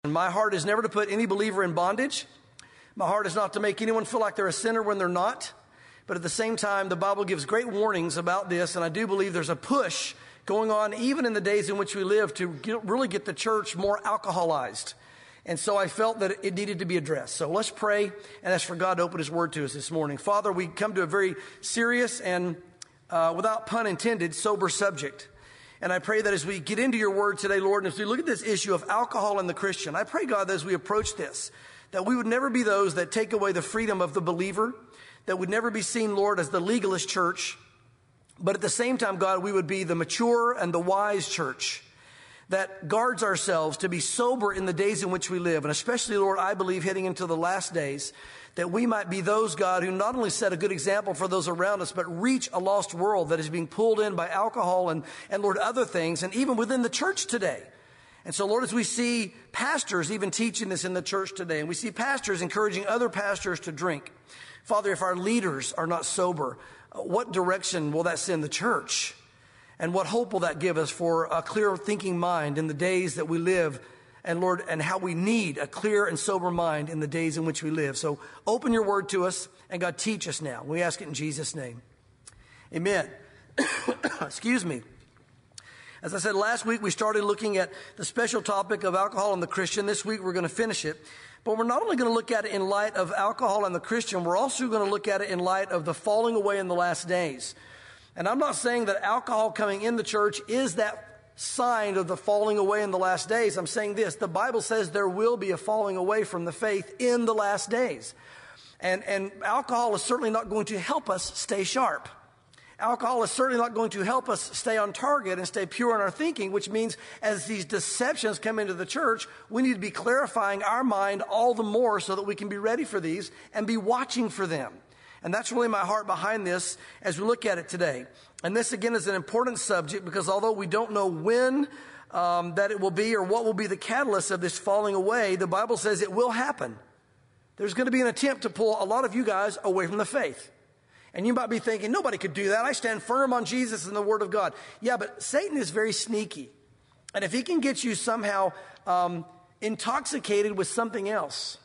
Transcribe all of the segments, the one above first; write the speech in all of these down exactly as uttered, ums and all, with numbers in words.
My heart is never to put any believer in bondage. My heart is not to make anyone feel like they're a sinner when they're not. But at the same time, the Bible gives great warnings about this, and I do believe there's a push going on even in the days in which we live to get, really get the church more alcoholized. And so I felt that it needed to be addressed. So let's pray and ask for God to open His Word to us this morning. Father, we come to a very serious and, uh, without pun intended, sober subject. And I pray that as we get into your word today, Lord, and as we look at this issue of alcohol and the Christian, I pray, God, that as we approach this, that we would never be those that take away the freedom of the believer, that would never be seen, Lord, as the legalist church, but at the same time, God, we would be the mature and the wise church that guards ourselves to be sober in the days in which we live. And especially, Lord, I believe heading into the last days, that we might be those, God, who not only set a good example for those around us, but reach a lost world that is being pulled in by alcohol and, and Lord, other things, and even within the church today. And so, Lord, as we see pastors even teaching this in the church today, and we see pastors encouraging other pastors to drink, Father, if our leaders are not sober, what direction will that send the church? And what hope will that give us for a clear thinking mind in the days that we live? And Lord, and how we need a clear and sober mind in the days in which we live. So open your word to us, and God, teach us now. We ask it in Jesus' name. Amen. Excuse me. As I said, last week we started looking at the special topic of alcohol and the Christian. This week we're going to finish it. But we're not only going to look at it in light of alcohol and the Christian, we're also going to look at it in light of the falling away in the last days. And I'm not saying that alcohol coming in the church is that sign of the falling away in the last days. I'm saying this: the Bible says there will be a falling away from the faith in the last days. And, and alcohol is certainly not going to help us stay sharp. Alcohol is certainly not going to help us stay on target and stay pure in our thinking, which means as these deceptions come into the church, we need to be clarifying our mind all the more so that we can be ready for these and be watching for them. And that's really my heart behind this as we look at it today. And this, again, is an important subject because although we don't know when um, that it will be or what will be the catalyst of this falling away, the Bible says it will happen. There's going to be an attempt to pull a lot of you guys away from the faith. And you might be thinking, nobody could do that. I stand firm on Jesus and the Word of God. Yeah, but Satan is very sneaky. And if he can get you somehow um, intoxicated with something else,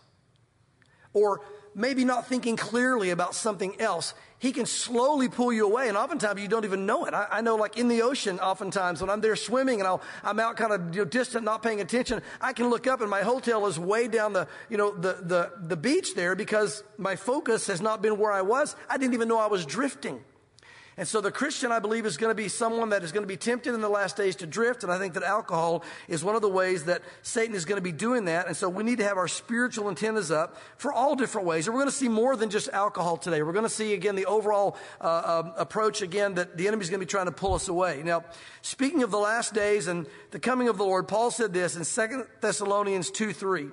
or maybe not thinking clearly about something else, he can slowly pull you away. And oftentimes you don't even know it. I, I know like in the ocean, oftentimes when I'm there swimming and I'll, I'm out kind of you know, distant, not paying attention, I can look up and my hotel is way down the, you know, the, the, the beach there because my focus has not been where I was. I didn't even know I was drifting. And so the Christian, I believe, is going to be someone that is going to be tempted in the last days to drift. And I think that alcohol is one of the ways that Satan is going to be doing that. And so we need to have our spiritual antennas up for all different ways. And we're going to see more than just alcohol today. We're going to see, again, the overall uh, um, approach, again, that the enemy is going to be trying to pull us away. Now, speaking of the last days and the coming of the Lord, Paul said this in Second Thessalonians two three.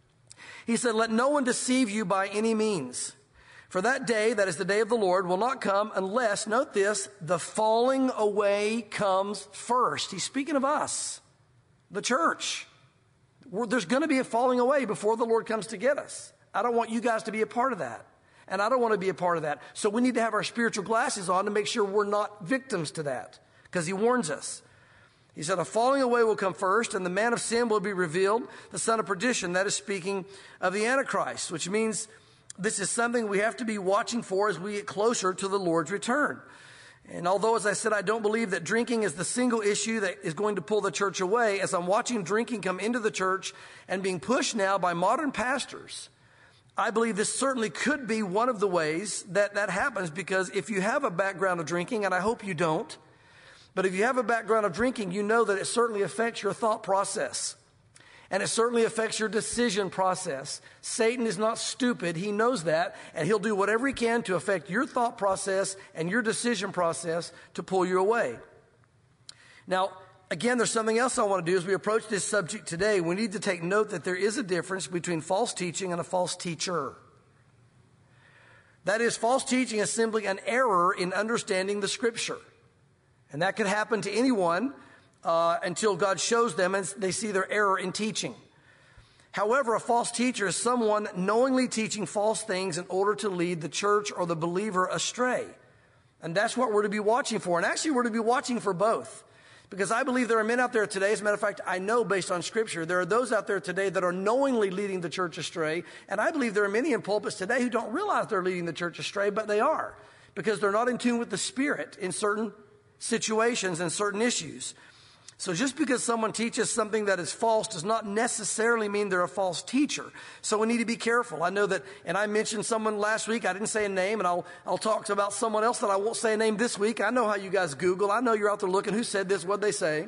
He said, "Let no one deceive you by any means. For that day, that is the day of the Lord, will not come unless," note this, "the falling away comes first." He's speaking of us, the church. We're, there's going to be a falling away before the Lord comes to get us. I don't want you guys to be a part of that. And I don't want to be a part of that. So we need to have our spiritual glasses on to make sure we're not victims to that. Because he warns us. He said, "A falling away will come first, and the man of sin will be revealed, the son of perdition." That is speaking of the Antichrist, which means this is something we have to be watching for as we get closer to the Lord's return. And although, as I said, I don't believe that drinking is the single issue that is going to pull the church away, as I'm watching drinking come into the church and being pushed now by modern pastors, I believe this certainly could be one of the ways that that happens, because if you have a background of drinking, and I hope you don't, but if you have a background of drinking, you know that it certainly affects your thought process. And it certainly affects your decision process. Satan is not stupid. He knows that. And he'll do whatever he can to affect your thought process and your decision process to pull you away. Now, again, there's something else I want to do as we approach this subject today. We need to take note that there is a difference between false teaching and a false teacher. That is, false teaching is simply an error in understanding the Scripture. And that could happen to anyone Uh, until God shows them and they see their error in teaching. However, a false teacher is someone knowingly teaching false things in order to lead the church or the believer astray. And that's what we're to be watching for. And actually, we're to be watching for both. Because I believe there are men out there today, as a matter of fact, I know based on Scripture, there are those out there today that are knowingly leading the church astray. And I believe there are many in pulpits today who don't realize they're leading the church astray, but they are. Because they're not in tune with the Spirit in certain situations and certain issues. So just because someone teaches something that is false does not necessarily mean they're a false teacher. So we need to be careful. I know that, and I mentioned someone last week, I didn't say a name, and I'll, I'll talk about someone else that I won't say a name this week. I know how you guys Google. I know you're out there looking, who said this, what'd they say?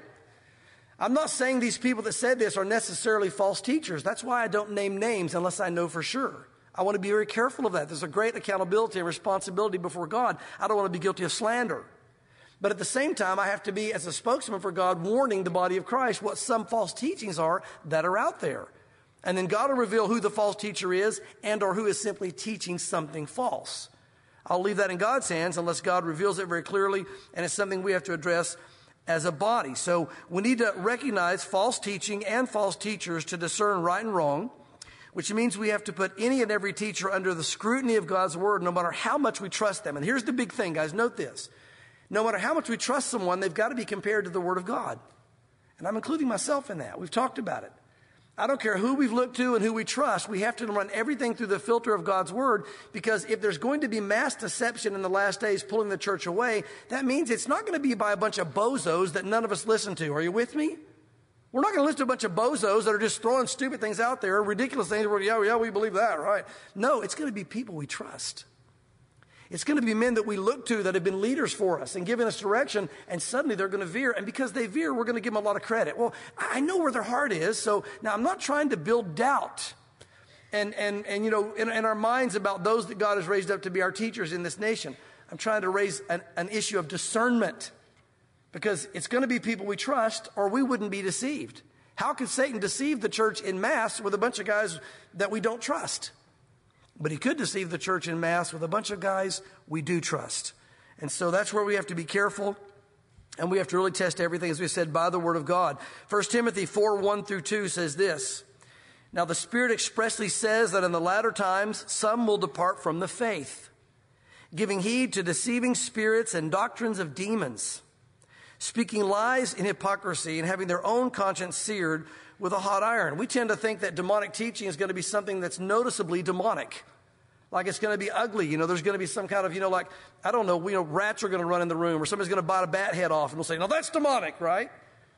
I'm not saying these people that said this are necessarily false teachers. That's why I don't name names unless I know for sure. I want to be very careful of that. There's a great accountability and responsibility before God. I don't want to be guilty of slander. But at the same time, I have to be, as a spokesman for God, warning the body of Christ what some false teachings are that are out there. And then God will reveal who the false teacher is and or who is simply teaching something false. I'll leave that in God's hands unless God reveals it very clearly, and it's something we have to address as a body. So we need to recognize false teaching and false teachers to discern right and wrong, which means we have to put any and every teacher under the scrutiny of God's word, no matter how much we trust them. And here's the big thing, guys. Note this. No matter how much we trust someone, they've got to be compared to the Word of God. And I'm including myself in that. We've talked about it. I don't care who we've looked to and who we trust. We have to run everything through the filter of God's Word, because if there's going to be mass deception in the last days pulling the church away, that means it's not going to be by a bunch of bozos that none of us listen to. Are you with me? We're not going to listen to a bunch of bozos that are just throwing stupid things out there, ridiculous things. Where, yeah, yeah, we believe that, right? No, it's going to be people we trust. It's going to be men that we look to that have been leaders for us and given us direction, and suddenly they're going to veer. And because they veer, we're going to give them a lot of credit. Well, I know where their heart is. So now I'm not trying to build doubt and, and, and you know, in, in our minds about those that God has raised up to be our teachers in this nation. I'm trying to raise an, an issue of discernment, because it's going to be people we trust or we wouldn't be deceived. How could Satan deceive the church in mass with a bunch of guys that we don't trust? But he could deceive the church in mass with a bunch of guys we do trust. And so that's where we have to be careful, and we have to really test everything, as we said, by the Word of God. First Timothy four, one through two says this. Now the Spirit expressly says that in the latter times some will depart from the faith, giving heed to deceiving spirits and doctrines of demons, speaking lies in hypocrisy and having their own conscience seared with a hot iron. We tend to think that demonic teaching is going to be something that's noticeably demonic. Like it's going to be ugly. You know, there's going to be some kind of, you know, like, I don't know, you know, rats are going to run in the room, or somebody's going to bite a bat head off, and we'll say, no, that's demonic, right?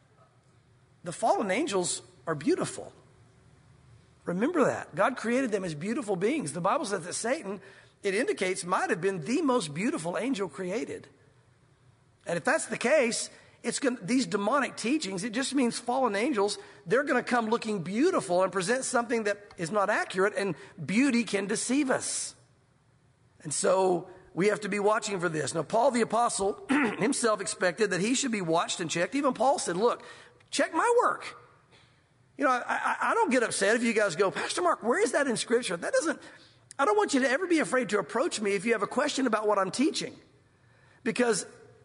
The fallen angels are beautiful. Remember that. God created them as beautiful beings. The Bible says that Satan, it indicates, might have been the most beautiful angel created. And if that's the case, it's going these demonic teachings, it just means fallen angels, they're going to come looking beautiful and present something that is not accurate, and beauty can deceive us. And so we have to be watching for this. Now, Paul the Apostle himself expected that he should be watched and checked. Even Paul said, look, check my work. You know, I, I, I don't get upset if you guys go, Pastor Mark, where is that in Scripture? That doesn't, I don't want you to ever be afraid to approach me if you have a question about what I'm teaching. Because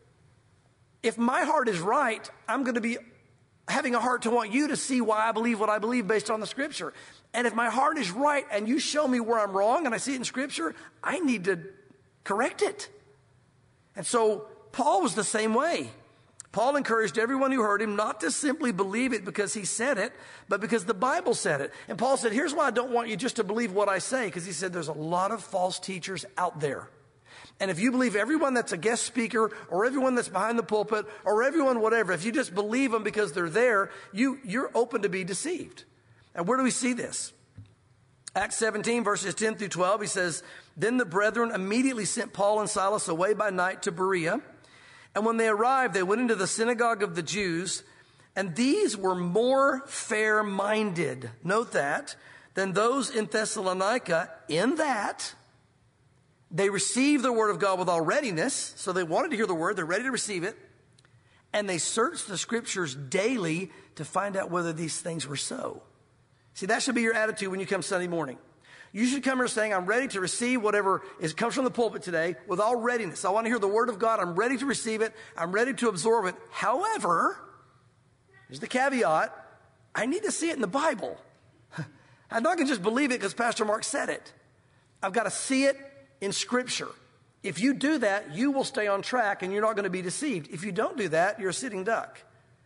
if my heart is right, I'm going to be having a heart to want you to see why I believe what I believe based on the Scripture. And if my heart is right and you show me where I'm wrong and I see it in Scripture, I need to correct it. And so Paul was the same way. Paul encouraged everyone who heard him not to simply believe it because he said it, but because the Bible said it. And Paul said, here's why I don't want you just to believe what I say, because he said there's a lot of false teachers out there. And if you believe everyone that's a guest speaker or everyone that's behind the pulpit or everyone whatever, if you just believe them because they're there, you, you're open to be deceived. And where do we see this? Acts seventeen, verses ten through twelve, he says, then the brethren immediately sent Paul and Silas away by night to Berea. And when they arrived, they went into the synagogue of the Jews, and these were more fair-minded, note that, than those in Thessalonica, in that they received the word of God with all readiness. So they wanted to hear the word. They're ready to receive it. And they searched the Scriptures daily to find out whether these things were so. See, that should be your attitude when you come Sunday morning. You should come here saying, I'm ready to receive whatever is, comes from the pulpit today with all readiness. I want to hear the word of God. I'm ready to receive it. I'm ready to absorb it. However, here's the caveat. I need to see it in the Bible. I'm not going to just believe it because Pastor Mark said it. I've got to see it in Scripture. If you do that, you will stay on track and you're not going to be deceived. If you don't do that, you're a sitting duck.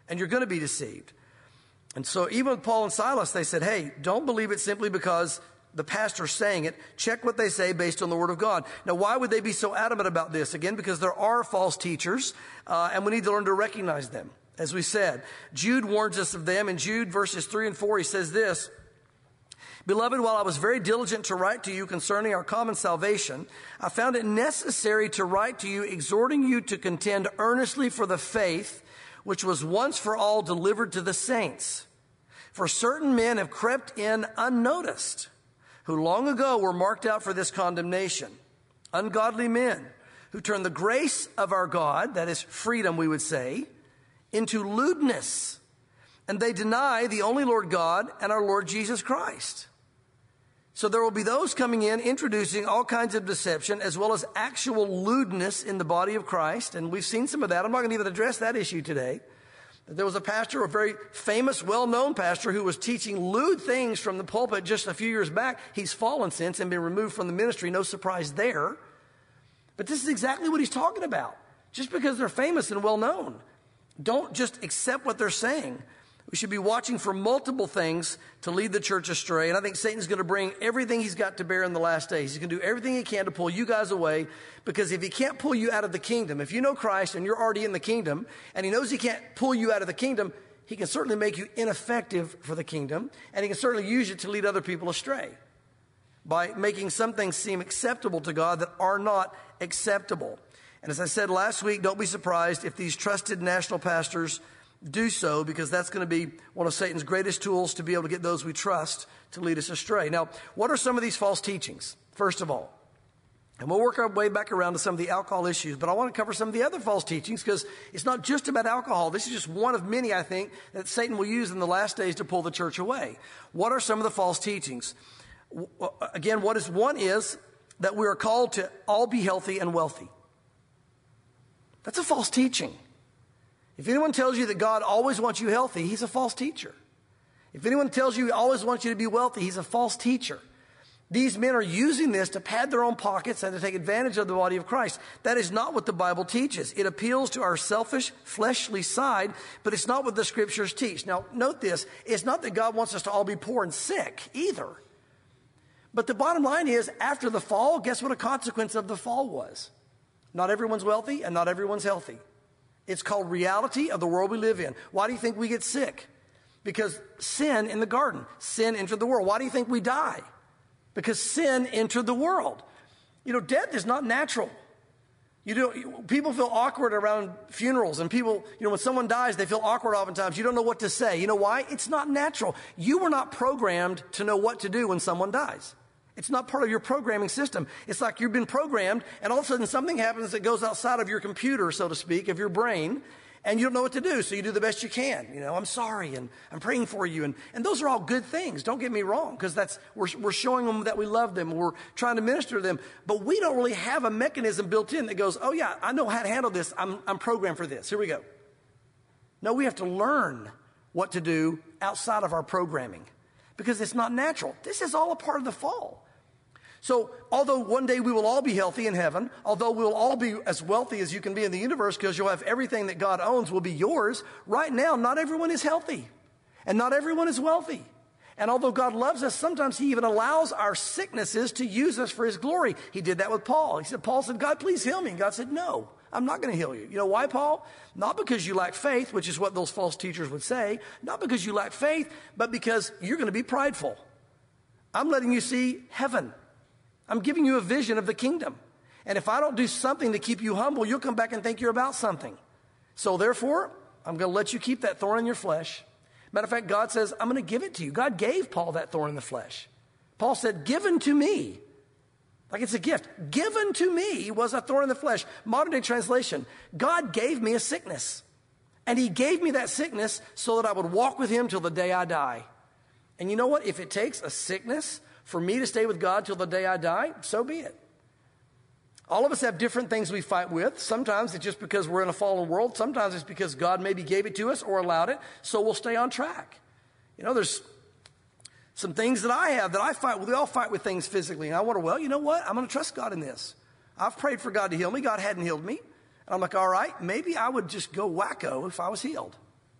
and you're going to be deceived. And so even with Paul and Silas, they said, hey, don't believe it simply because the pastor's saying it. Check what they say based on the word of God. Now, why would they be so adamant about this? Again, because there are false teachers, uh, and we need to learn to recognize them. As we said, Jude warns us of them. In Jude verses three and four, he says this, Beloved, while I was very diligent to write to you concerning our common salvation, I found it necessary to write to you, exhorting you to contend earnestly for the faith which was once for all delivered to the saints. For certain men have crept in unnoticed, who long ago were marked out for this condemnation. Ungodly men who turn the grace of our God, that is freedom, we would say, into lewdness. And they deny the only Lord God and our Lord Jesus Christ. So there will be those coming in introducing all kinds of deception as well as actual lewdness in the body of Christ. And we've seen some of that. I'm not going to even address that issue today. There was a pastor, a very famous, well-known pastor, who was teaching lewd things from the pulpit just a few years back. He's fallen since and been removed from the ministry. No surprise there. But this is exactly what he's talking about. Just because they're famous and well-known, don't just accept what they're saying. We should be watching for multiple things to lead the church astray. And I think Satan's going to bring everything he's got to bear in the last days. He's going to do everything he can to pull you guys away. Because if he can't pull you out of the kingdom, if you know Christ and you're already in the kingdom, and he knows he can't pull you out of the kingdom, he can certainly make you ineffective for the kingdom. And he can certainly use you to lead other people astray by making some things seem acceptable to God that are not acceptable. And as I said last week, don't be surprised if these trusted national pastors do so, because that's going to be one of Satan's greatest tools to be able to get those we trust to lead us astray. Now, what are some of these false teachings? First of all, and we'll work our way back around to some of the alcohol issues, but I want to cover some of the other false teachings because it's not just about alcohol. This is just one of many, I think, that Satan will use in the last days to pull the church away. What are some of the false teachings? Again, what is one is that we are called to all be healthy and wealthy. That's a false teaching. If anyone tells you that God always wants you healthy, he's a false teacher. If anyone tells you he always wants you to be wealthy, he's a false teacher. These men are using this to pad their own pockets and to take advantage of the body of Christ. That is not what the Bible teaches. It appeals to our selfish, fleshly side, but it's not what the scriptures teach. Now, note this. It's not that God wants us to all be poor and sick either. But the bottom line is, after the fall, guess what a consequence of the fall was? Not everyone's wealthy and not everyone's healthy. It's called reality of the world we live in. Why do you think we get sick? Because sin in the garden. Sin entered the world. Why do you think we die? Because sin entered the world. You know, death is not natural. You do, people feel awkward around funerals, and people, you know, when someone dies, they feel awkward oftentimes. You don't know what to say. You know why? It's not natural. You were not programmed to know what to do when someone dies. It's not part of your programming system. It's like you've been programmed, and all of a sudden something happens that goes outside of your computer, so to speak, of your brain, and you don't know what to do, so you do the best you can. You know, I'm sorry, and I'm praying for you, and, and those are all good things. Don't get me wrong, because that's we're, we're showing them that we love them. We're trying to minister to them, but we don't really have a mechanism built in that goes, oh yeah, I know how to handle this. I'm, I'm programmed for this. Here we go. No, we have to learn what to do outside of our programming, because it's not natural. This is all a part of the fall. So although one day we will all be healthy in heaven, although we'll all be as wealthy as you can be in the universe because you'll have everything that God owns will be yours, right now not everyone is healthy and not everyone is wealthy. And although God loves us, sometimes he even allows our sicknesses to use us for his glory. He did that with Paul. He said, Paul said, God, please heal me. And God said, no, I'm not going to heal you. You know why, Paul? Not because you lack faith, which is what those false teachers would say. Not because you lack faith, but because you're going to be prideful. I'm letting you see heaven. I'm giving you a vision of the kingdom. And if I don't do something to keep you humble, you'll come back and think you're about something. So therefore, I'm going to let you keep that thorn in your flesh. Matter of fact, God says, I'm going to give it to you. God gave Paul that thorn in the flesh. Paul said, given to me. Like it's a gift. Given to me was a thorn in the flesh. Modern day translation, God gave me a sickness. And he gave me that sickness so that I would walk with him till the day I die. And you know what? If it takes a sickness for me to stay with God till the day I die, so be it. All of us have different things we fight with. Sometimes it's just because we're in a fallen world. Sometimes it's because God maybe gave it to us or allowed it, so we'll stay on track. You know, there's some things that I have that I fight with. We all fight with things physically. And I wonder, well, you know what? I'm going to trust God in this. I've prayed for God to heal me. God hadn't healed me. And I'm like, all right, maybe I would just go wacko if I was healed.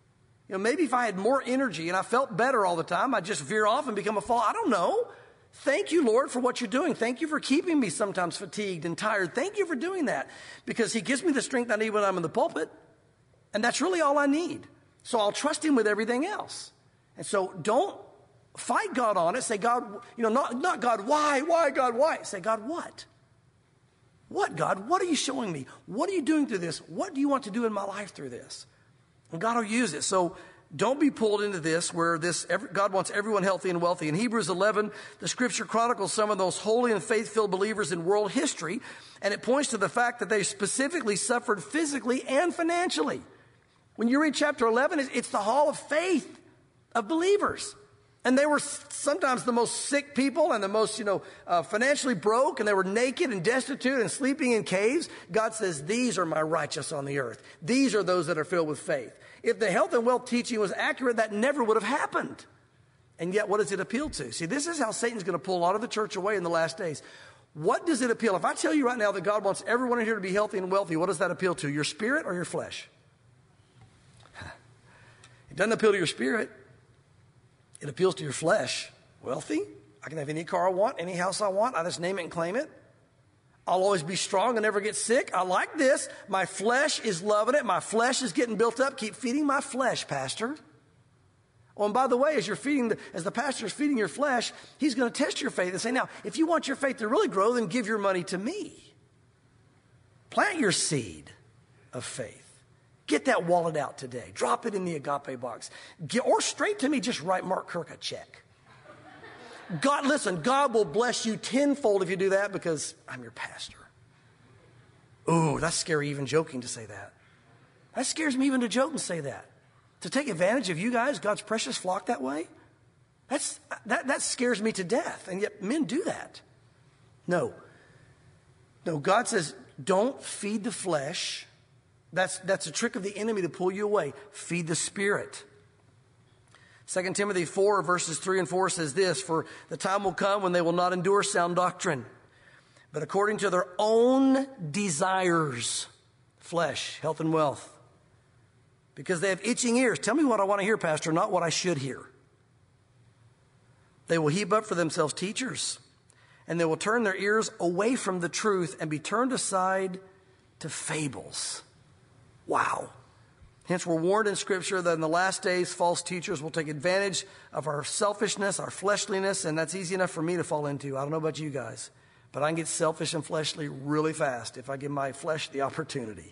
You know, maybe if I had more energy and I felt better all the time, I'd just veer off and become a fall. I don't know. Thank you, Lord, for what you're doing. Thank you for keeping me sometimes fatigued and tired. Thank you for doing that, because he gives me the strength I need when I'm in the pulpit. And that's really all I need. So I'll trust him with everything else. And so don't fight God on it. Say, God, you know, not, not God, why, why, God, why? Say, God, what? What, God? What are you showing me? What are you doing through this? What do you want to do in my life through this? And God will use it. So don't be pulled into this where this every, God wants everyone healthy and wealthy. In Hebrews eleven, the scripture chronicles some of those holy and faith-filled believers in world history, and it points to the fact that they specifically suffered physically and financially. When you read chapter eleven, it's the hall of faith of believers. And they were sometimes the most sick people and the most, you know, uh, financially broke, and they were naked and destitute and sleeping in caves. God says, these are my righteous on the earth. These are those that are filled with faith. If the health and wealth teaching was accurate, that never would have happened. And yet, what does it appeal to? See, this is how Satan's going to pull a lot of the church away in the last days. What does it appeal? If I tell you right now that God wants everyone in here to be healthy and wealthy, what does that appeal to? Your spirit or your flesh? It doesn't appeal to your spirit. It appeals to your flesh. Wealthy? I can have any car I want, any house I want. I just name it and claim it. I'll always be strong and never get sick. I like this. My flesh is loving it. My flesh is getting built up. Keep feeding my flesh, Pastor. Oh, and by the way, as you're feeding, the, as the pastor is feeding your flesh, he's going to test your faith and say, now, if you want your faith to really grow, then give your money to me. Plant your seed of faith. Get that wallet out today. Drop it in the agape box. Get, or straight to me, just write Mark Kirk a check. God, listen, God will bless you tenfold if you do that, because I'm your pastor. Ooh, that's scary even joking to say that. That scares me even to joke and say that. To take advantage of you guys, God's precious flock, that way? That's, that, that scares me to death. And yet men do that. No. No, God says, don't feed the flesh. That's, that's a trick of the enemy to pull you away. Feed the Spirit. Second Timothy four, verses three and four says this, for the time will come when they will not endure sound doctrine, but according to their own desires, flesh, health, and wealth. Because they have itching ears. Tell me what I want to hear, Pastor, not what I should hear. They will heap up for themselves teachers, and they will turn their ears away from the truth and be turned aside to fables. Wow. Hence, we're warned in Scripture that in the last days, false teachers will take advantage of our selfishness, our fleshliness, and that's easy enough for me to fall into. I don't know about you guys, but I can get selfish and fleshly really fast if I give my flesh the opportunity.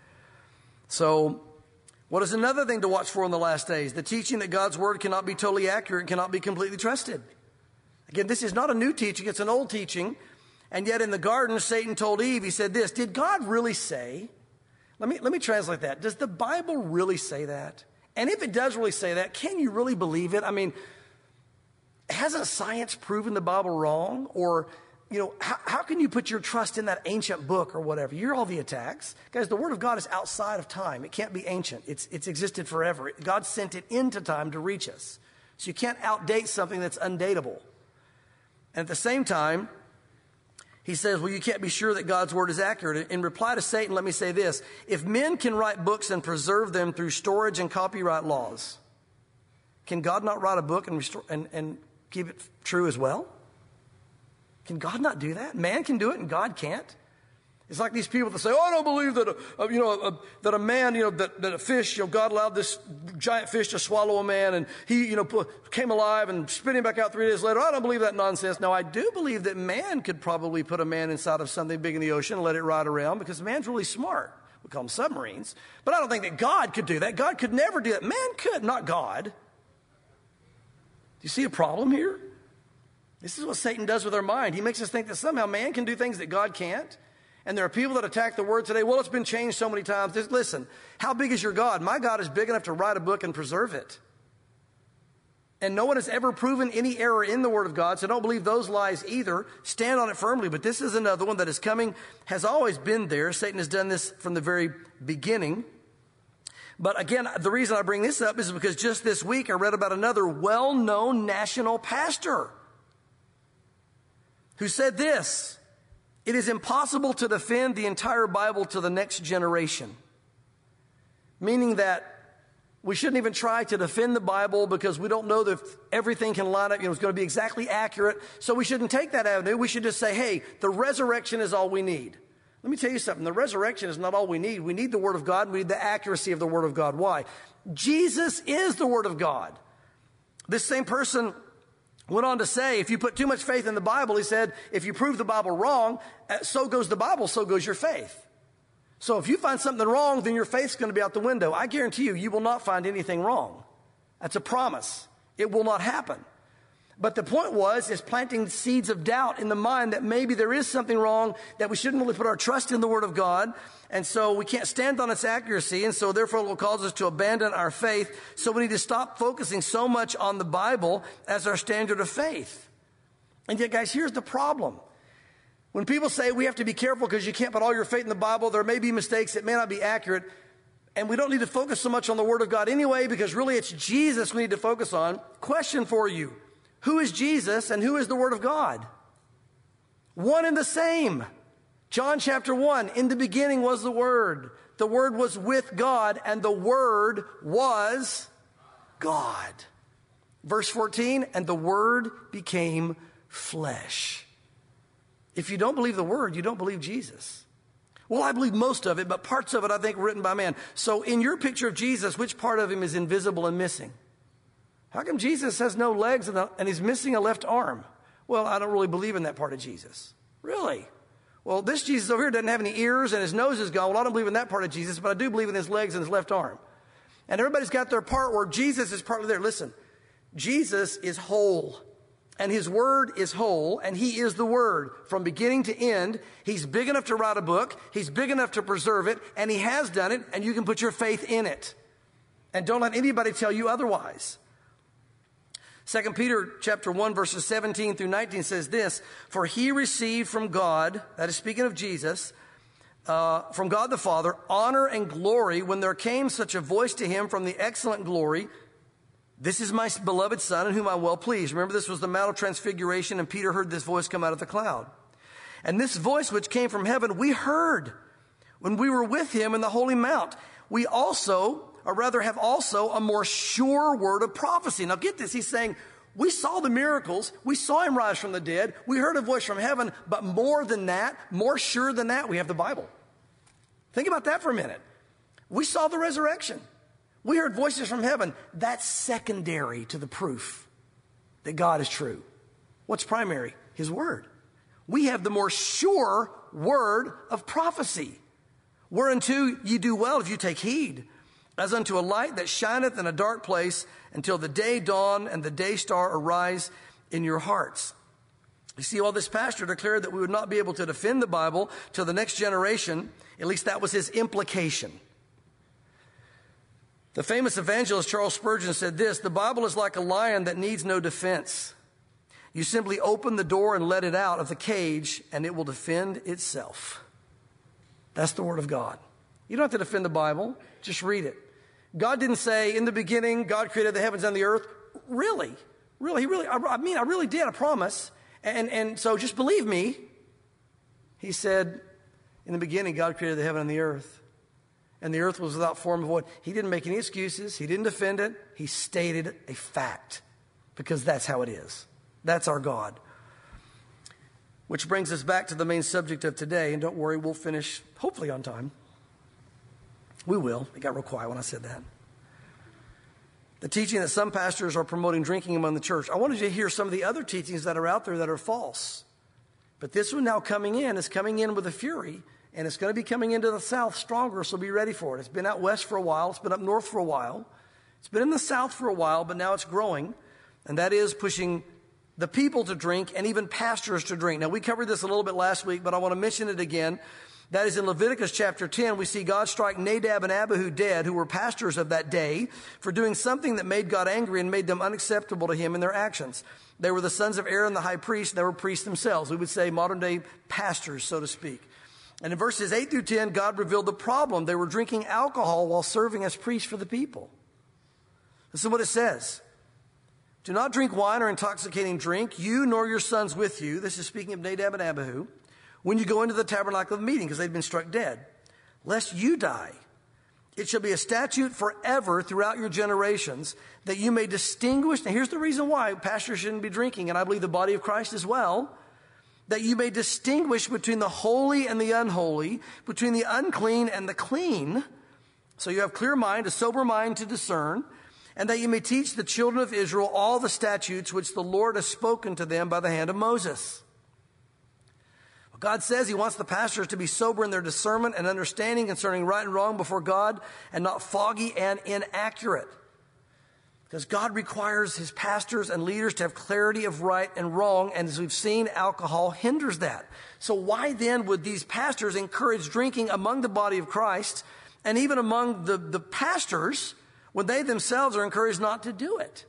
So, what is another thing to watch for in the last days? The teaching that God's Word cannot be totally accurate and cannot be completely trusted. Again, this is not a new teaching, it's an old teaching. And yet in the garden, Satan told Eve, he said this, did God really say... Let me, let me translate that. Does the Bible really say that? And if it does really say that, can you really believe it? I mean, hasn't science proven the Bible wrong? Or, you know, how, how can you put your trust in that ancient book or whatever? You're all the attacks. Guys, the Word of God is outside of time. It can't be ancient. It's, it's existed forever. God sent it into time to reach us. So you can't outdate something that's undateable. And at the same time, he says, well, you can't be sure that God's Word is accurate. In reply to Satan, let me say this. If men can write books and preserve them through storage and copyright laws, can God not write a book and, restore, and, and keep it true as well? Can God not do that? Man can do it and God can't. It's like these people that say, oh, I don't believe that, a, a, you know, a, that a man, you know, that, that a fish, you know, God allowed this giant fish to swallow a man and he, you know, put, came alive and spit him back out three days later. I don't believe that nonsense. Now, I do believe that man could probably put a man inside of something big in the ocean and let it ride around because man's really smart. We call them submarines. But I don't think that God could do that. God could never do that. Man could, not God. Do you see a problem here? This is what Satan does with our mind. He makes us think that somehow man can do things that God can't. And there are people that attack the Word today. Well, it's been changed so many times. Just listen, how big is your God? My God is big enough to write a book and preserve it. And no one has ever proven any error in the Word of God, so don't believe those lies either. Stand on it firmly. But this is another one that is coming, has always been there. Satan has done this from the very beginning. But again, the reason I bring this up is because just this week I read about another well-known national pastor who said this. It is impossible to defend the entire Bible to the next generation. Meaning that We shouldn't even try to defend the Bible because we don't know that everything can line up, you know, it's going to be exactly accurate. So we shouldn't take that avenue. We should just say, hey, the resurrection is all we need. Let me tell you something. The resurrection is not all we need. We need the Word of God. We need the accuracy of the Word of God. Why? Jesus is the Word of God. This same person went on to say, if you put too much faith in the Bible, he said, if you prove the Bible wrong, so goes the Bible, so goes your faith. So if you find something wrong, then your faith's going to be out the window. I guarantee you, you will not find anything wrong. That's a promise. It will not happen. But the point was, is planting seeds of doubt in the mind that maybe there is something wrong, that we shouldn't really put our trust in the Word of God. And so we can't stand on its accuracy. And so therefore it will cause us to abandon our faith. So we need to stop focusing so much on the Bible as our standard of faith. And yet, guys, here's the problem. When people say we have to be careful because you can't put all your faith in the Bible, there may be mistakes, it may not be accurate. And we don't need to focus so much on the Word of God anyway, because really it's Jesus we need to focus on. Question for you. Who is Jesus and who is the Word of God? One and the same. John chapter one, in the beginning was the Word. The Word was with God, and the Word was God. Verse fourteen, and the Word became flesh. If you don't believe the Word, you don't believe Jesus. Well, I believe most of it, but parts of it I think were written by man. So in your picture of Jesus, which part of him is invisible and missing? How come Jesus has no legs and, a, and he's missing a left arm? Well, I don't really believe in that part of Jesus. Really? Well, this Jesus over here doesn't have any ears and his nose is gone. Well, I don't believe in that part of Jesus, but I do believe in his legs and his left arm. And everybody's got their part where Jesus is partly there. Listen, Jesus is whole. And his Word is whole, and he is the Word from beginning to end. He's big enough to write a book. He's big enough to preserve it, and he has done it, and you can put your faith in it. And don't let anybody tell you otherwise. Second Peter chapter one, verses seventeen through nineteen says this, for he received from God, that is speaking of Jesus, uh, from God the Father, honor and glory when there came such a voice to him from the excellent glory, this is my beloved Son in whom I well pleased. Remember, this was the Mount of Transfiguration, and Peter heard this voice come out of the cloud. And this voice which came from heaven, we heard when we were with him in the holy mount. We also, or rather have also, a more sure word of prophecy. Now get this, he's saying, we saw the miracles, we saw him rise from the dead, we heard a voice from heaven, but more than that, more sure than that, we have the Bible. Think about that for a minute. We saw the resurrection. We heard voices from heaven. That's secondary to the proof that God is true. What's primary? His Word. We have the more sure word of prophecy. Whereunto ye do well if you take heed, as unto a light that shineth in a dark place until the day dawn and the day star arise in your hearts. You see, while this pastor declared that we would not be able to defend the Bible to the next generation, at least that was his implication. The famous evangelist Charles Spurgeon said this, the Bible is like a lion that needs no defense. You simply open the door and let it out of the cage, and it will defend itself. That's the Word of God. You don't have to defend the Bible. Just read it. God didn't say, in the beginning, God created the heavens and the earth. Really? Really? He really, I, I mean, I really did, I promise. And, and so just believe me. He said, in the beginning, God created the heaven and the earth. And the earth was without form of void. He didn't make any excuses. He didn't defend it. He stated a fact. Because that's how it is. That's our God. Which brings us back to the main subject of today. And don't worry, we'll finish hopefully on time. We will. It got real quiet when I said that. The teaching that some pastors are promoting drinking among the church. I wanted you to hear some of the other teachings that are out there that are false. But this one now coming in is coming in with a fury. And it's going to be coming into the south stronger, so be ready for it. It's been out west for a while. It's been up north for a while. It's been in the south for a while, but now it's growing. And that is pushing the people to drink and even pastors to drink. Now, we covered this a little bit last week, but I want to mention it again. That is in Leviticus chapter ten, we see God strike Nadab and Abihu dead, who were pastors of that day, for doing something that made God angry and made them unacceptable to him in their actions. They were the sons of Aaron, the high priest. They were priests themselves. We would say modern day pastors, so to speak. And in verses eight through ten, God revealed the problem. They were drinking alcohol while serving as priests for the people. This is what it says. Do not drink wine or intoxicating drink, you nor your sons with you. This is speaking of Nadab and Abihu. When you go into the tabernacle of meeting, because they've been struck dead, lest you die. It shall be a statute forever throughout your generations, that you may distinguish. And here's the reason why pastors shouldn't be drinking, and I believe the body of Christ as well, that you may distinguish between the holy and the unholy, between the unclean and the clean. So you have clear mind, a sober mind to discern, and that you may teach the children of Israel all the statutes which the Lord has spoken to them by the hand of Moses. God says he wants the pastors to be sober in their discernment and understanding concerning right and wrong before God, and not foggy and inaccurate. Because God requires his pastors and leaders to have clarity of right and wrong, and as we've seen, alcohol hinders that. So why then would these pastors encourage drinking among the body of Christ, and even among the, the pastors, when they themselves are encouraged not to do it?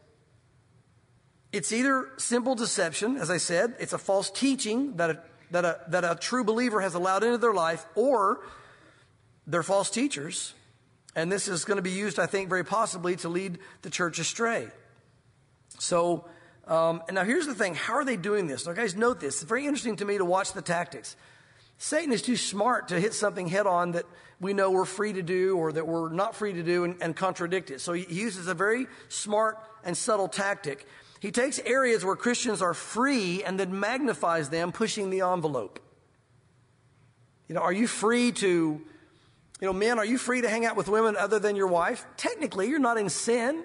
It's either simple deception, as I said, it's a false teaching that a that a, that a true believer has allowed into their life, or they're false teachers. And this is going to be used, I think, very possibly to lead the church astray. So, um, and now here's the thing. How are they doing this? Now, guys, note this. It's very interesting to me to watch the tactics. Satan is too smart to hit something head on that we know we're free to do or that we're not free to do and, and contradict it. So he uses a very smart and subtle tactic. He takes areas where Christians are free and then magnifies them, pushing the envelope. You know, are you free to, you know, men, are you free to hang out with women other than your wife? Technically, you're not in sin.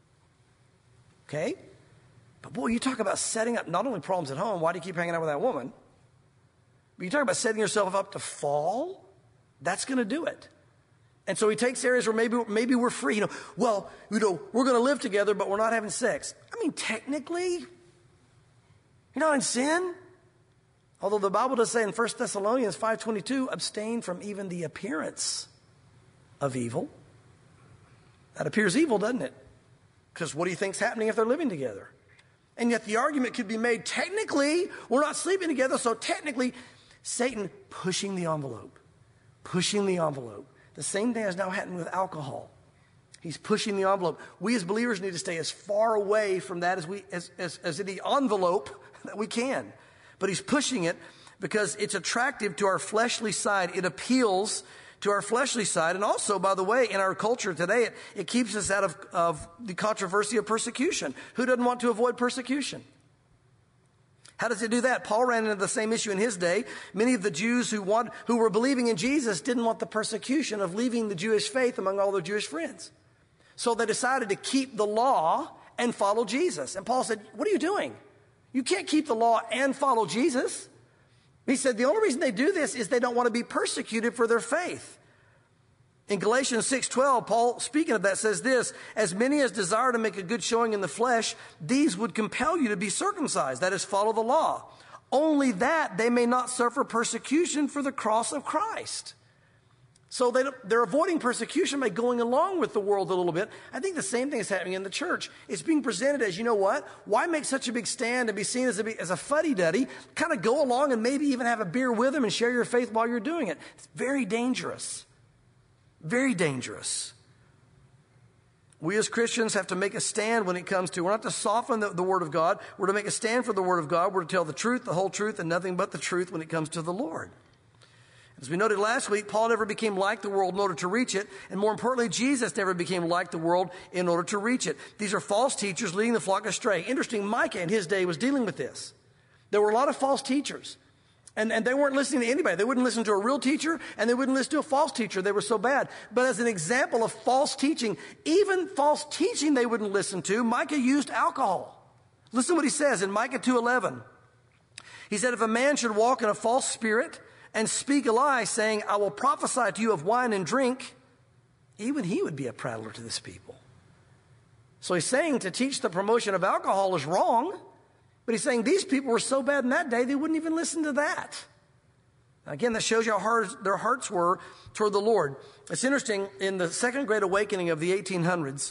Okay? But boy, you talk about setting up not only problems at home, why do you keep hanging out with that woman? But you talk about setting yourself up to fall, that's going to do it. And so he takes areas where maybe maybe we're free. You know, well, you know, we're going to live together, but we're not having sex. I mean, technically, you're not in sin. Although the Bible does say in First Thessalonians five twenty-two, abstain from even the appearance of evil. That appears evil, doesn't it? Because what do you think's happening if they're living together? And yet the argument could be made, technically, we're not sleeping together, so technically, Satan pushing the envelope, pushing the envelope. The same thing has now happened with alcohol. He's pushing the envelope. We as believers need to stay as far away from that as we as, as, as in the envelope that we can. But he's pushing it because it's attractive to our fleshly side. It appeals to our fleshly side. And also, by the way, in our culture today, it, it keeps us out of, of the controversy of persecution. Who doesn't want to avoid persecution? How does it do that? Paul ran into the same issue in his day. Many of the Jews who want, who were believing in Jesus didn't want the persecution of leaving the Jewish faith among all their Jewish friends. So they decided to keep the law and follow Jesus. And Paul said, what are you doing? You can't keep the law and follow Jesus. He said the only reason they do this is they don't want to be persecuted for their faith. In Galatians six twelve, Paul, speaking of that, says this, as many as desire to make a good showing in the flesh, these would compel you to be circumcised, that is, follow the law. Only that they may not suffer persecution for the cross of Christ. So they they're avoiding persecution by going along with the world a little bit. I think the same thing is happening in the church. It's being presented as, you know what? Why make such a big stand and be seen as a, as a fuddy-duddy? Kind of go along and maybe even have a beer with them and share your faith while you're doing it. It's very dangerous. Very dangerous. We as Christians have to make a stand when it comes to, we're not to soften the, the Word of God. We're to make a stand for the Word of God. We're to tell the truth, the whole truth, and nothing but the truth when it comes to the Lord. As we noted last week, Paul never became like the world in order to reach it. And more importantly, Jesus never became like the world in order to reach it. These are false teachers leading the flock astray. Interesting, Micah in his day was dealing with this. There were a lot of false teachers. And, and they weren't listening to anybody. They wouldn't listen to a real teacher, and they wouldn't listen to a false teacher. They were so bad. But as an example of false teaching, even false teaching they wouldn't listen to, Micah used alcohol. Listen to what he says in Micah two eleven. He said, if a man should walk in a false spirit and speak a lie, saying, I will prophesy to you of wine and drink, even he would be a prattler to this people. So he's saying to teach the promotion of alcohol is wrong. But he's saying these people were so bad in that day, they wouldn't even listen to that. Again, that shows you how hard their hearts were toward the Lord. It's interesting, in the Second Great Awakening of the eighteen hundreds,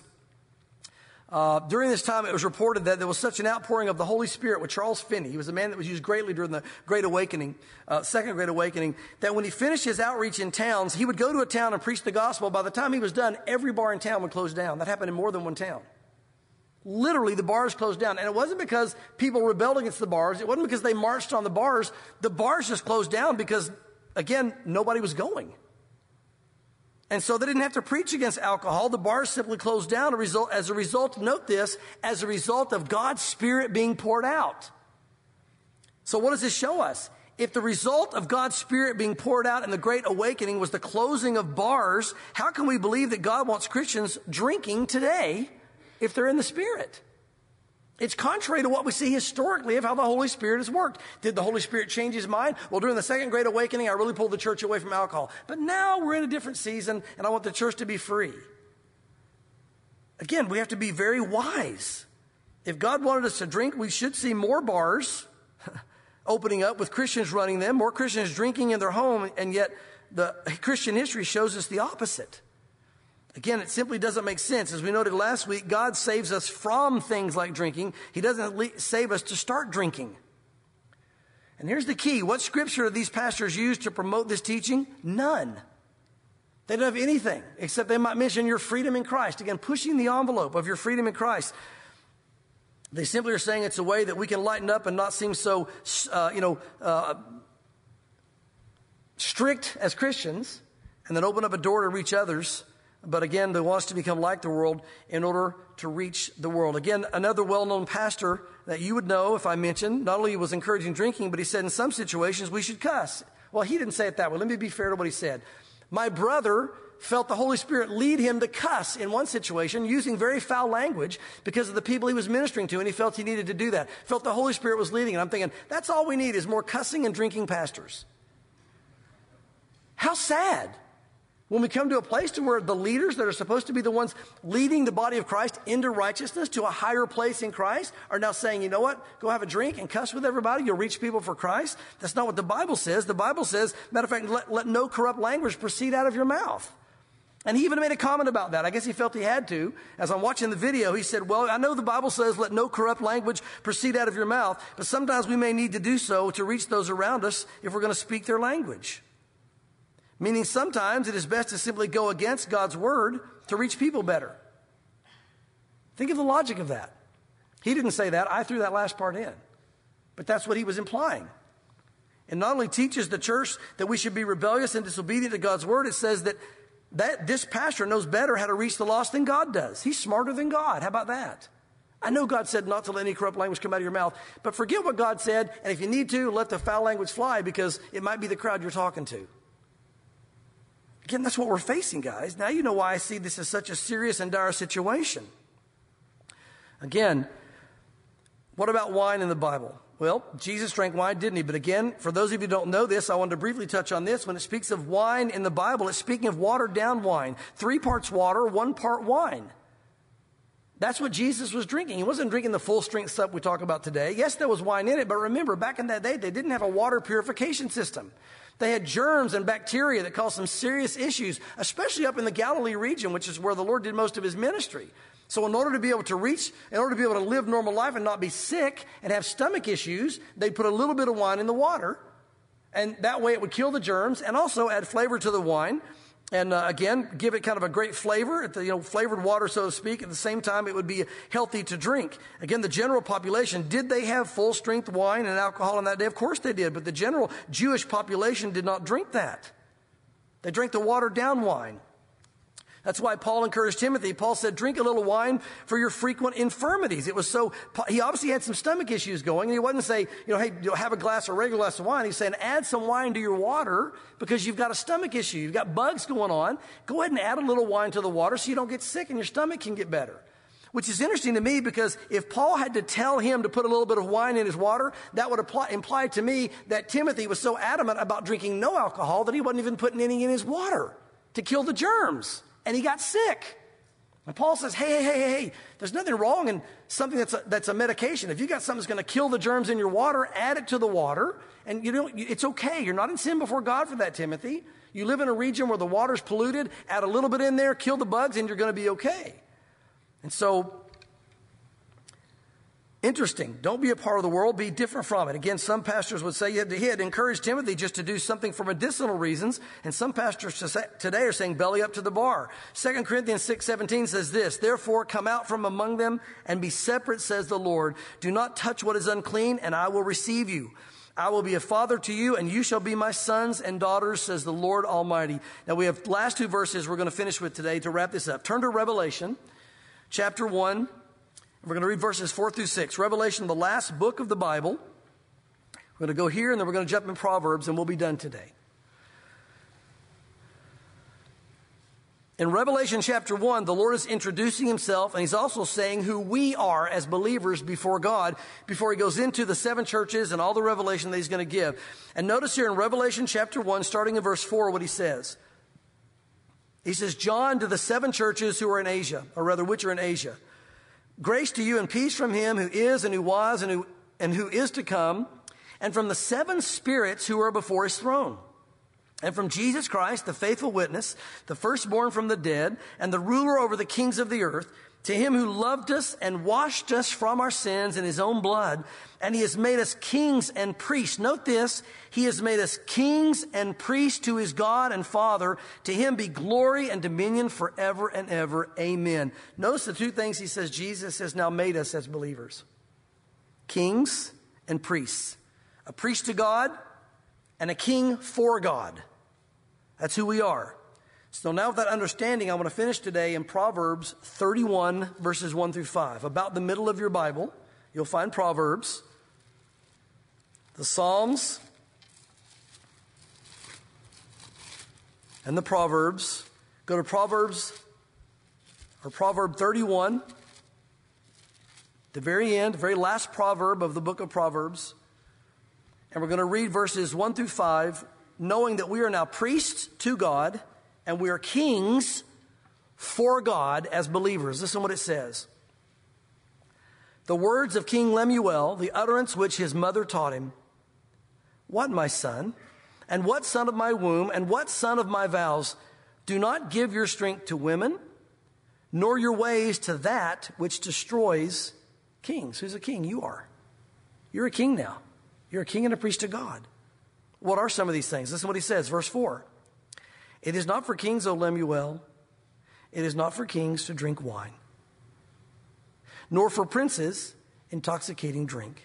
uh, during this time it was reported that there was such an outpouring of the Holy Spirit with Charles Finney. He was a man that was used greatly during the Great Awakening, uh, Second Great Awakening, that when he finished his outreach in towns, he would go to a town and preach the gospel. By the time he was done, every bar in town would close down. That happened in more than one town. Literally, the bars closed down. And it wasn't because people rebelled against the bars. It wasn't because they marched on the bars. The bars just closed down because, again, nobody was going. And so they didn't have to preach against alcohol. The bars simply closed down as a result, note this, as a result of God's Spirit being poured out. So what does this show us? If the result of God's Spirit being poured out in the Great Awakening was the closing of bars, how can we believe that God wants Christians drinking today if they're in the Spirit? It's contrary to what we see historically of how the Holy Spirit has worked. Did the Holy Spirit change his mind? Well, during the Second Great Awakening, I really pulled the church away from alcohol. But now we're in a different season, and I want the church to be free. Again, we have to be very wise. If God wanted us to drink, we should see more bars opening up with Christians running them, more Christians drinking in their home, and yet the Christian history shows us the opposite. Again, it simply doesn't make sense. As we noted last week, God saves us from things like drinking. He doesn't le- save us to start drinking. And here's the key. What scripture do these pastors use to promote this teaching? None. They don't have anything, except they might mention your freedom in Christ. Again, pushing the envelope of your freedom in Christ. They simply are saying it's a way that we can lighten up and not seem so, uh, you know, uh, strict as Christians, and then open up a door to reach others. But again, they want us to become like the world in order to reach the world. Again, another well-known pastor that you would know if I mentioned, not only was encouraging drinking, but he said in some situations we should cuss. Well, he didn't say it that way. Let me be fair to what he said. My brother felt the Holy Spirit lead him to cuss in one situation using very foul language because of the people he was ministering to, and he felt he needed to do that. Felt the Holy Spirit was leading. And I'm thinking, that's all we need is more cussing and drinking pastors. How sad. When we come to a place to where the leaders that are supposed to be the ones leading the body of Christ into righteousness to a higher place in Christ are now saying, you know what, go have a drink and cuss with everybody. You'll reach people for Christ. That's not what the Bible says. The Bible says, matter of fact, let, let no corrupt language proceed out of your mouth. And he even made a comment about that. I guess he felt he had to. As I'm watching the video, he said, well, I know the Bible says let no corrupt language proceed out of your mouth, but sometimes we may need to do so to reach those around us if we're going to speak their language. Meaning sometimes it is best to simply go against God's word to reach people better. Think of the logic of that. He didn't say that. I threw that last part in. But that's what he was implying. It not only teaches the church that we should be rebellious and disobedient to God's word, it says that, that this pastor knows better how to reach the lost than God does. He's smarter than God. How about that? I know God said not to let any corrupt language come out of your mouth, but forget what God said, and if you need to, let the foul language fly because it might be the crowd you're talking to. Again, that's what we're facing, guys. Now you know why I see this as such a serious and dire situation. Again, what about wine in the Bible? Well, Jesus drank wine, didn't he? But again, for those of you who don't know this, I wanted to briefly touch on this. When it speaks of wine in the Bible, it's speaking of watered down wine. Three parts water, one part wine. That's what Jesus was drinking. He wasn't drinking the full-strength stuff we talk about today. Yes, there was wine in it, but remember, back in that day, they didn't have a water purification system. They had germs and bacteria that caused some serious issues, especially up in the Galilee region, which is where the Lord did most of his ministry. So in order to be able to reach, in order to be able to live normal life and not be sick and have stomach issues, they put a little bit of wine in the water. And that way it would kill the germs and also add flavor to the wine. And uh, again, give it kind of a great flavor, you know, flavored water, so to speak. At the same time, it would be healthy to drink. Again, the general population, did they have full-strength wine and alcohol on that day? Of course they did, but the general Jewish population did not drink that. They drank the watered-down wine. That's why Paul encouraged Timothy. Paul said, drink a little wine for your frequent infirmities. It was so, he obviously had some stomach issues going, and he wasn't saying, you know, hey, have a glass, a regular glass of wine. He's saying, add some wine to your water because you've got a stomach issue. You've got bugs going on. Go ahead and add a little wine to the water so you don't get sick and your stomach can get better. Which is interesting to me because if Paul had to tell him to put a little bit of wine in his water, that would apply, imply to me that Timothy was so adamant about drinking no alcohol that he wasn't even putting any in his water to kill the germs. And he got sick. And Paul says, hey, hey, hey, hey, hey, there's nothing wrong in something that's a, that's a medication. If you got something that's going to kill the germs in your water, add it to the water. And you know, it's okay. You're not in sin before God for that, Timothy. You live in a region where the water's polluted. Add a little bit in there, kill the bugs, and you're going to be okay. And so, interesting. Don't be a part of the world. Be different from it. Again, some pastors would say he had encouraged Timothy just to do something for medicinal reasons. And some pastors today are saying belly up to the bar. Second Corinthians six seventeen says this, therefore come out from among them and be separate, says the Lord. Do not touch what is unclean, and I will receive you. I will be a father to you, and you shall be my sons and daughters, says the Lord Almighty. Now we have last two verses we're going to finish with today to wrap this up. Turn to Revelation chapter one. We're going to read verses four through six. Revelation, the last book of the Bible. We're going to go here, and then we're going to jump in Proverbs, and we'll be done today. In Revelation chapter one, the Lord is introducing himself, and he's also saying who we are as believers before God, before he goes into the seven churches and all the revelation that he's going to give. And notice here in Revelation chapter one, starting in verse four, what he says. He says, John, to the seven churches who are in Asia, or rather which are in Asia, grace to you and peace from him who is and who was and who, and who is to come, and from the seven spirits who are before his throne. And from Jesus Christ, the faithful witness, the firstborn from the dead, and the ruler over the kings of the earth, to him who loved us and washed us from our sins in his own blood, and he has made us kings and priests. Note this, he has made us kings and priests to his God and Father. To him be glory and dominion forever and ever. Amen. Notice the two things he says Jesus has now made us as believers. Kings and priests. A priest to God and a king for God. That's who we are. So now with that understanding, I want to finish today in Proverbs thirty-one, verses one through five. About the middle of your Bible, you'll find Proverbs, the Psalms, and the Proverbs. Go to Proverbs, or Proverb thirty-one, the very end, very last proverb of the book of Proverbs. And we're going to read verses one through five, knowing that we are now priests to God, and we are kings for God as believers. Listen to what it says. The words of King Lemuel, the utterance which his mother taught him. What, my son? And what son of my womb? And what son of my vows? Do not give your strength to women, nor your ways to that which destroys kings. Who's a king? You are. You're a king now. You're a king and a priest to God. What are some of these things? Listen to what he says, verse four. It is not for kings, O Lemuel, it is not for kings to drink wine, nor for princes intoxicating drink,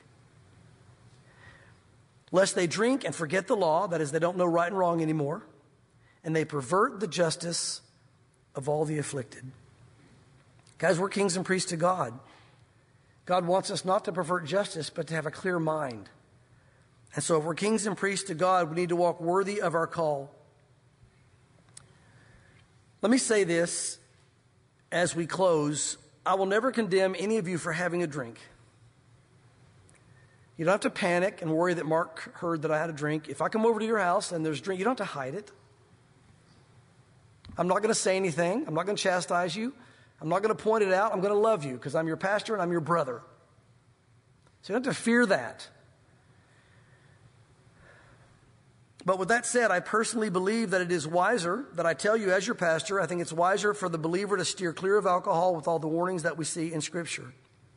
lest they drink and forget the law, that is, they don't know right and wrong anymore, and they pervert the justice of all the afflicted. Guys, we're kings and priests to God. God wants us not to pervert justice, but to have a clear mind. And so if we're kings and priests to God, we need to walk worthy of our call. Let me say this as we close. I will never condemn any of you for having a drink. You don't have to panic and worry that Mark heard that I had a drink. If I come over to your house and there's a drink, you don't have to hide it. I'm not going to say anything. I'm not going to chastise you. I'm not going to point it out. I'm going to love you because I'm your pastor and I'm your brother. So you don't have to fear that. But with that said, I personally believe that it is wiser, that I tell you as your pastor, I think it's wiser for the believer to steer clear of alcohol with all the warnings that we see in Scripture.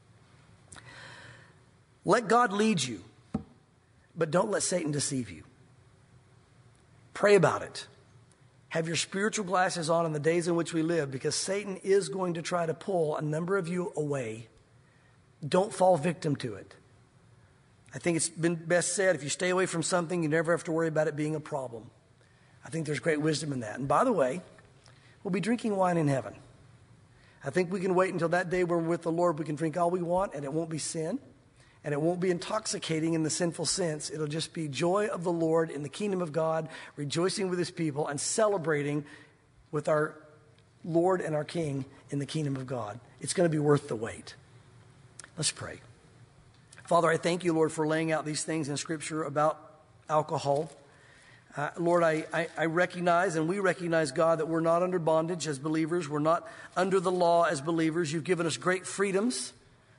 Let God lead you, but don't let Satan deceive you. Pray about it. Have your spiritual glasses on in the days in which we live, because Satan is going to try to pull a number of you away. Don't fall victim to it. I think it's been best said, if you stay away from something, you never have to worry about it being a problem. I think there's great wisdom in that. And by the way, we'll be drinking wine in heaven. I think we can wait until that day when we're with the Lord. We can drink all we want, and it won't be sin. And it won't be intoxicating in the sinful sense. It'll just be joy of the Lord in the kingdom of God, rejoicing with his people, and celebrating with our Lord and our King in the kingdom of God. It's going to be worth the wait. Let's pray. Father, I thank you, Lord, for laying out these things in Scripture about alcohol. Uh, Lord, I, I, I recognize, and we recognize, God, that we're not under bondage as believers. We're not under the law as believers. You've given us great freedoms.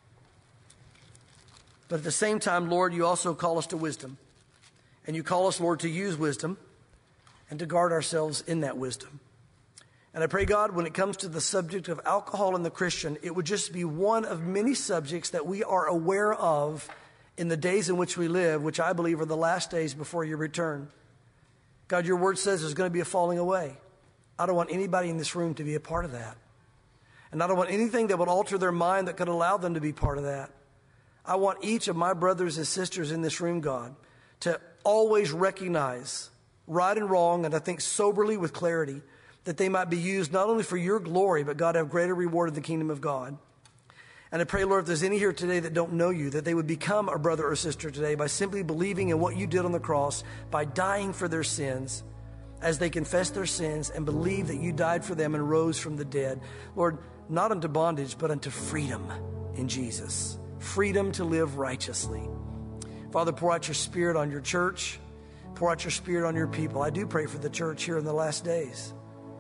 But at the same time, Lord, you also call us to wisdom. And you call us, Lord, to use wisdom and to guard ourselves in that wisdom. And I pray, God, when it comes to the subject of alcohol in the Christian, it would just be one of many subjects that we are aware of in the days in which we live, which I believe are the last days before your return. God, your word says there's going to be a falling away. I don't want anybody in this room to be a part of that. And I don't want anything that would alter their mind that could allow them to be part of that. I want each of my brothers and sisters in this room, God, to always recognize right and wrong, and I think soberly with clarity, that they might be used not only for your glory, but God, have greater reward in the kingdom of God. And I pray, Lord, if there's any here today that don't know you, that they would become a brother or sister today by simply believing in what you did on the cross, by dying for their sins, as they confess their sins and believe that you died for them and rose from the dead. Lord, not unto bondage, but unto freedom in Jesus. Freedom to live righteously. Father, pour out your Spirit on your church. Pour out your Spirit on your people. I do pray for the church here in the last days.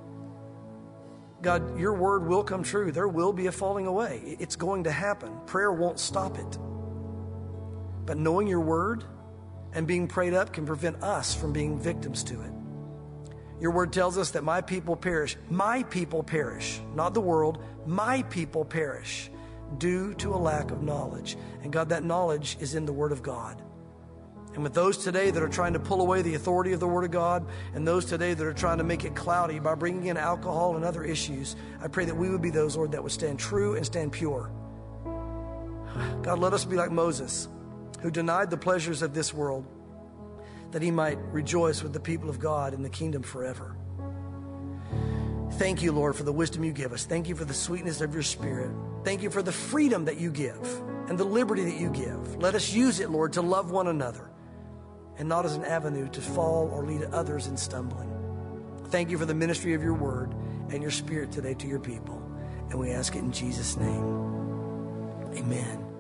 God, your word will come true. There will be a falling away. It's going to happen. Prayer won't stop it. But knowing your word and being prayed up can prevent us from being victims to it. Your word tells us that my people perish. My people perish, not the world. My people perish due to a lack of knowledge. And God, that knowledge is in the word of God. And with those today that are trying to pull away the authority of the word of God, and those today that are trying to make it cloudy by bringing in alcohol and other issues, I pray that we would be those, Lord, that would stand true and stand pure. God, let us be like Moses, who denied the pleasures of this world, that he might rejoice with the people of God in the kingdom forever. Thank you, Lord, for the wisdom you give us. Thank you for the sweetness of your Spirit. Thank you for the freedom that you give and the liberty that you give. Let us use it, Lord, to love one another, and not as an avenue to fall or lead others in stumbling. Thank you for the ministry of your word and your Spirit today to your people. And we ask it in Jesus' name. Amen.